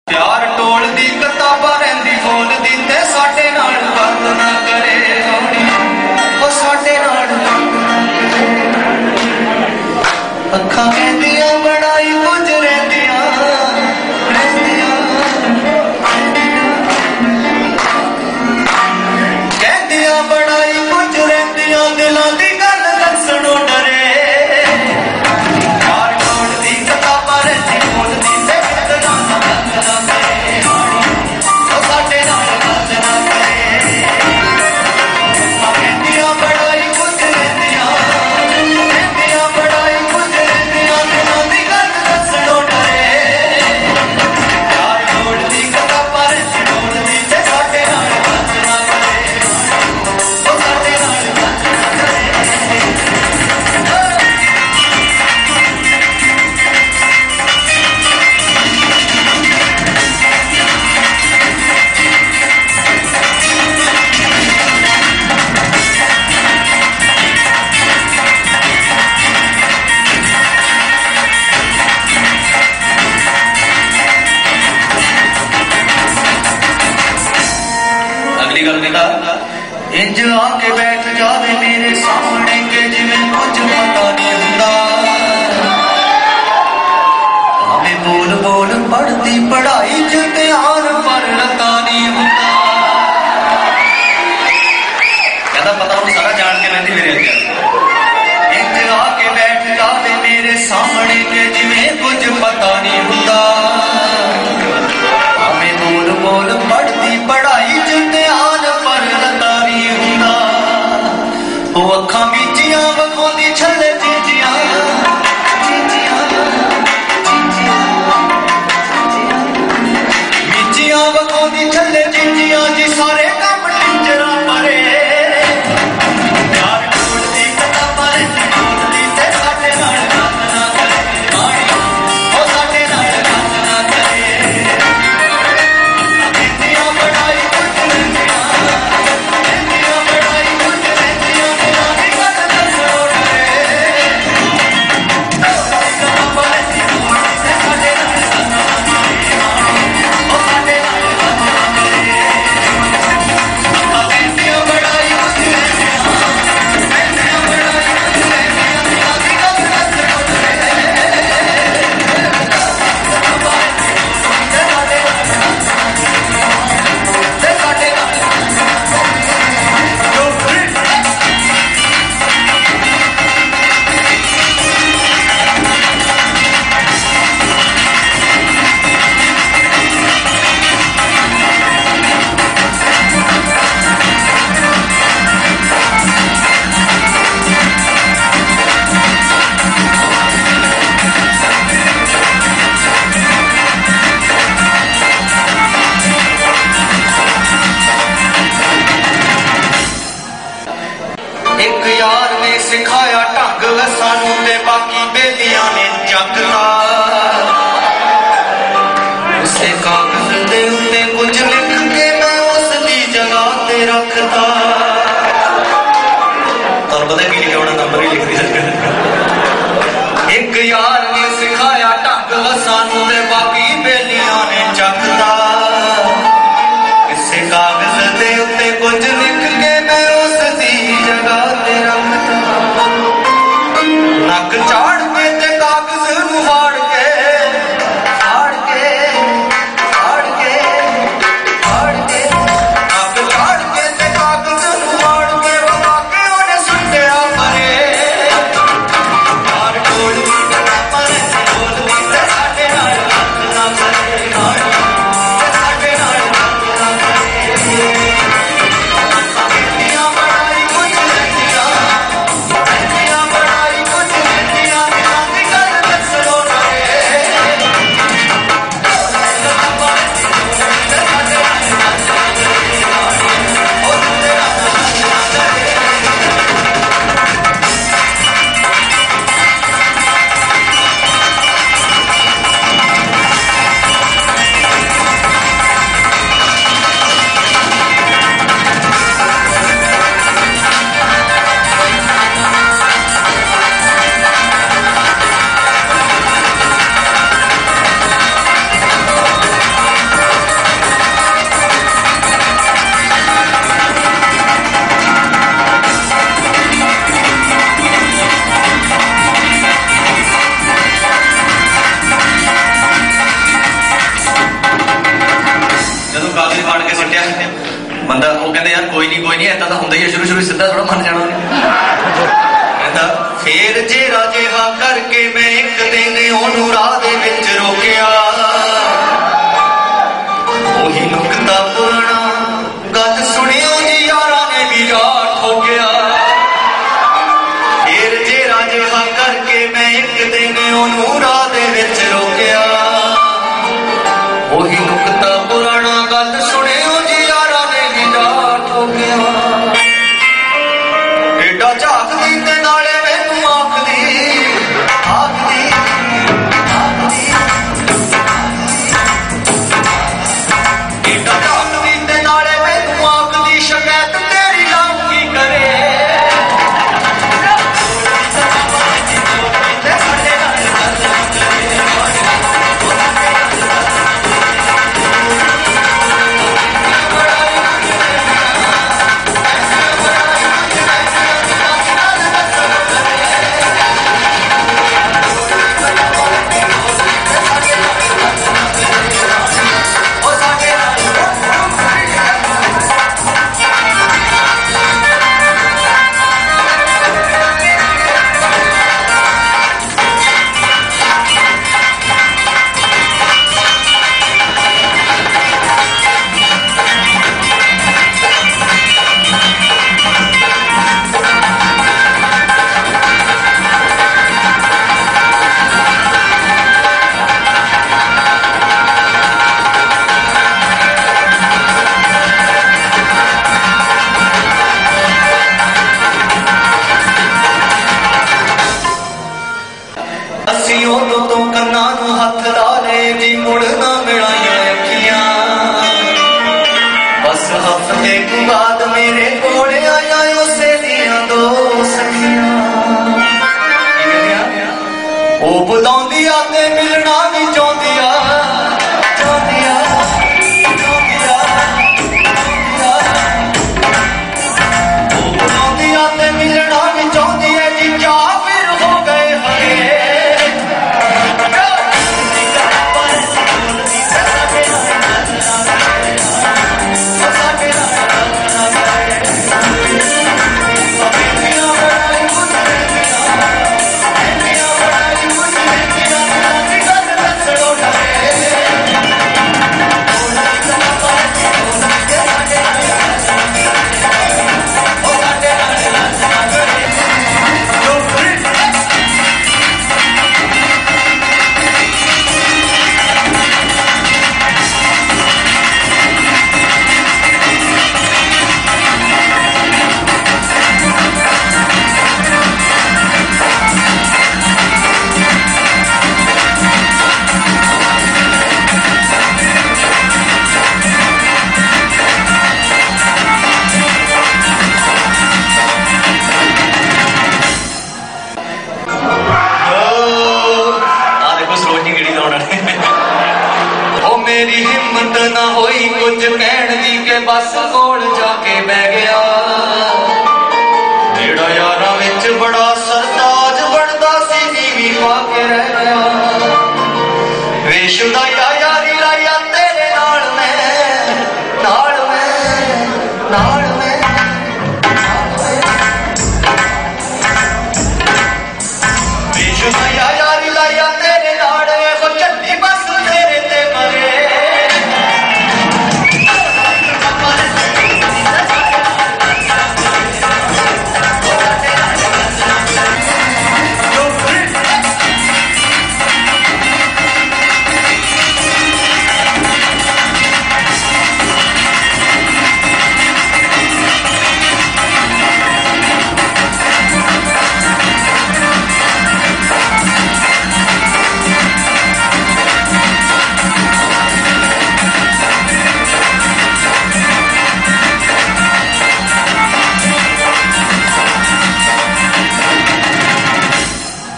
प्यार टोल दी किताबां रहिंदी बोलदी ते साडे नाल गल ना करे ओ साडे नाल अखां कहंदियां बड़ाई कुछ रहिंदियां कहंदियां बड़ाई कुछ रहिंदियां दिलां दी गल दसणों डरे प्यार टोल दी किताबां रहिंदी बोलदी ते इंज आके बैठ जावे मेरे सामने के जिवें कुछ पता नहीं हुंदा हमें बोल बोल पढ़ती पढ़ाई च ध्यान पर लगा नहीं हुंदा कहता पता हूं सारा जान के रहती मेरे अगे इंज आके बैठ जावे मेरे सामने के जिवें कुछ पता नहीं हुंदा हमें बोल बोल पढ़ती पढ़ाई च ध्यान पर लगा वो अखां बीचियां वखोंदी छले चीजियां बीचियां वखोंदी छले चीजियां जी सारे काम टीचरा परे प्यार टोल दी किताबां रहिंदी बोलदी ते साडे नाल गल ना करे ओ साडे नाल गल ना करे बीचियां पढ़ाई कुछ रहिंदियां सिखाया ढंग सानू ते बाकी बेलियां ने जगता उसे कागज दे उत्ते कुछ लिख के मैं उसकी जगह ते रखता और पता की लिखा होना नंबर ही लिख दी एक यार ने सिखाया ढंग सानू ते बाकी बेलियां ने जगता इसे कागज दे उत्ते कुछ लिख के मैं उसकी जगह ते रखता नक चाड़ के ते कागज नूं फाड़ के फाड़ के फाड़ के फाड़ के नक चाड़ के ते कागज नूं फाड़ के वगा के ओने सुट्टिया परे प्यार टोल दी किताबां कहते यार कोई नहीं ऐसा तो होंगे ही है, शुरू सीधा थोड़ा मन जाना कहता फिर जेरा जिहा करके मैं एक दिन ओनू राह दे विच रोकिया ओही नुकता पुराना गल सुनियो जी यारा ने भी जा ठोकिया फिर जेरा जिहा करके मैं एक दिन ओनू राह दे विच रोकिया ओही नुकता पुराना गल सुनियो जी यारा ने भी जा ठोकिया एडा झाकदी ते नाले मैनू आखदी एडा झाकदी ते नाले मैनू आखदी शिकायत तेरी लाऊंगी करे तो कन्ना हाथ ला ले जी मुड़ ना मिलाइया अखियां बस हफ्ते बाद मेरे कोल आया उसे दियां दो सखियां ओ बुलाउंदी आते मिलना भी चाहदिया ओ बुलाउंदी आते मिलना भी चाहदी है जी क्या फिर हो गए हरे मेरी हिम्मत ना होई कुछ कहण दी के बस कोल जाके बह गया जेड़ा यारा विच बड़ा सरताज बनदा सी नीवी पा के रह गया वेशुदा